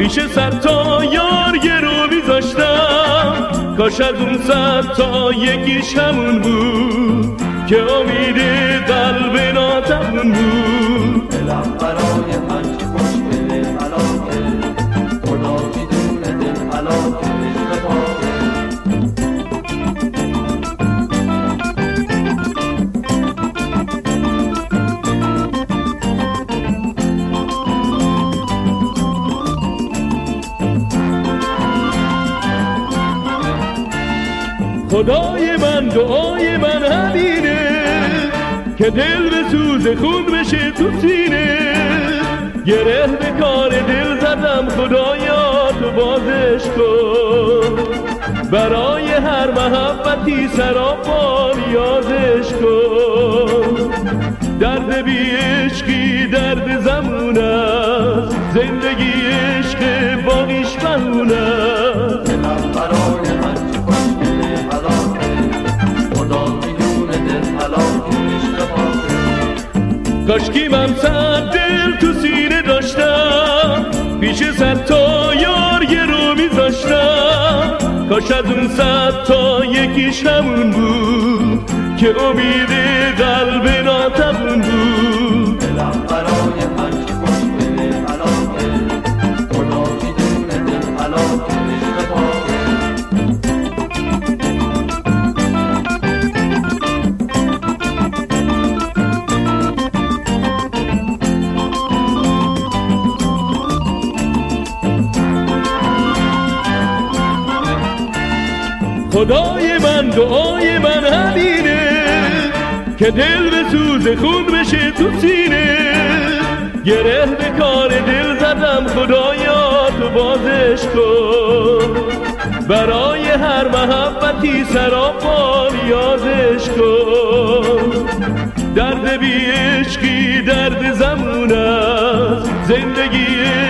پیش 100 تا یار یه رو میذاشتم، کاش از اون 100 تا یکیش همون بود که امید قلب ناتمون بود. دلم برای من چه خوشگله حلاکه، خدا میدونه دل حلاکه عشق پاکه. خدای من دعای من همینه که دل به سوز خون بشه تو سینه. گره به کار دل زدم خدایا تو بازش کن، برای هر محبتی سراپا نیازش کن. درد بی عشقی درد زمون است، زندگی عشق باقیش بهونه است. دلم برای من چه خوشگله حلاکه، خدا میدونه دل حلاکه عشق پاکه. کاشکی من 100 دل تو سینه داشتم، پیش 100 تا یار یه رو میذاشتم، کاش از اون 100 تا یکیش همون بود که امید قلب ناتمون بود. دلم برای من چه خوشگله حلاکه، خدا میدونه دل حلاکه عشق پاکه. خدای من دعای من همینه که دل به سوز خون بشه تو سینه. گره به کار دل زدم خدایا تو بازش کن، برای هر محبتی سراپا نیازش کن. درد بی عشقی درد زمون است، زندگی